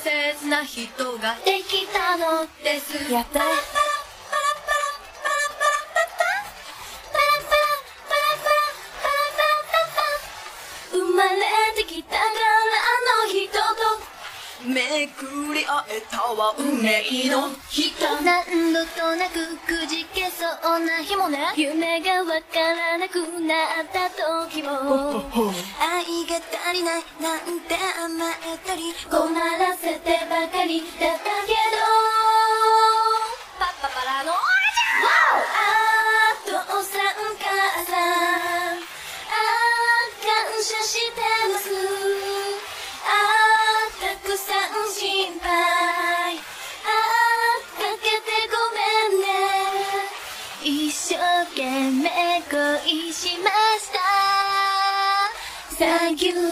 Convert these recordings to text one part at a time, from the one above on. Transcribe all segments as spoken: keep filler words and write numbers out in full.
切な人ができたのです。 やったね。 生まれてきたからあの人とめくり会えたわ運命の人。何度となくくじけそうな日もね、夢がわからなくなった時も愛が足りないなんて甘えたり困らせてばかりだったけど、パッパパラのお父さん母さん、あ感謝してます。あたくさん心配、あかけてごめんね。一生懸命恋しました。Thank you。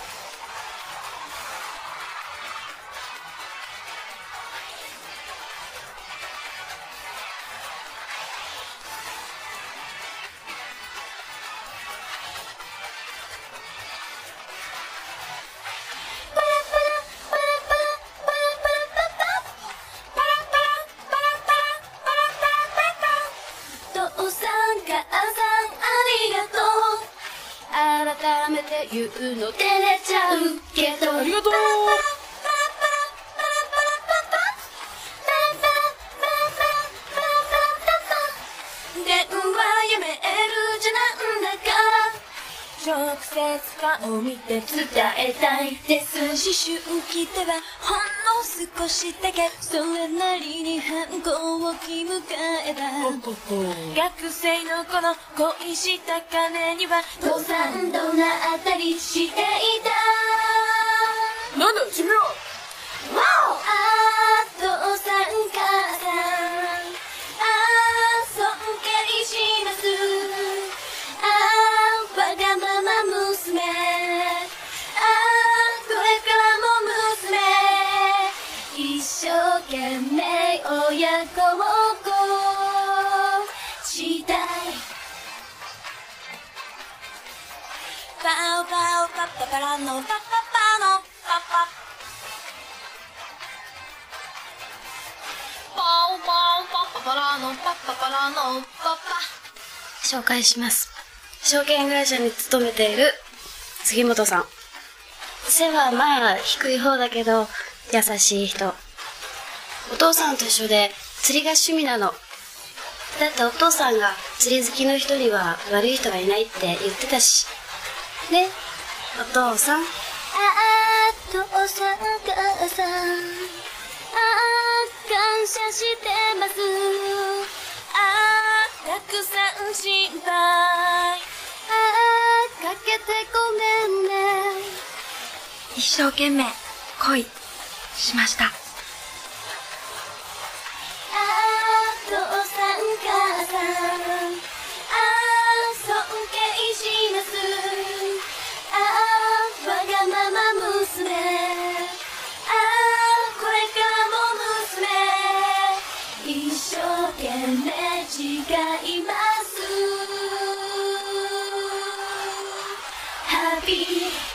改めて言うの照れちゃうけど、 ありがとう。 電話やめるじゃなんだから直接顔見て伝えたいです。思春期ではほんの少しだけそれなりに反抗を気向かえば、学生の頃恋した彼には父さんどなったりしていた。 なんだ君は。 あ父さん母さん、あ尊敬します。あわがまま娘、あこれからも娘、一生懸命親孝行したい。パオパオパッパパラのパッパパのパッパ、パオパオパッパパラのパッパパラのパッパ。 紹介します。証券会社に勤めている杉本さん。背はまあ低い方だけど優しい人。お父さんと一緒で釣りが趣味なの。だってお父さんが釣り好きの人には悪い人はいないって言ってたしね、お父さん。 ああ父さん母さん、ああ感謝してます。ああたくさん心配、ああかけてごめんね。 一生懸命恋しました。 ああ父さん母さん、ああ尊敬します。ああわがまま娘、ああこれからも娘、一生懸命誓います。ハッピー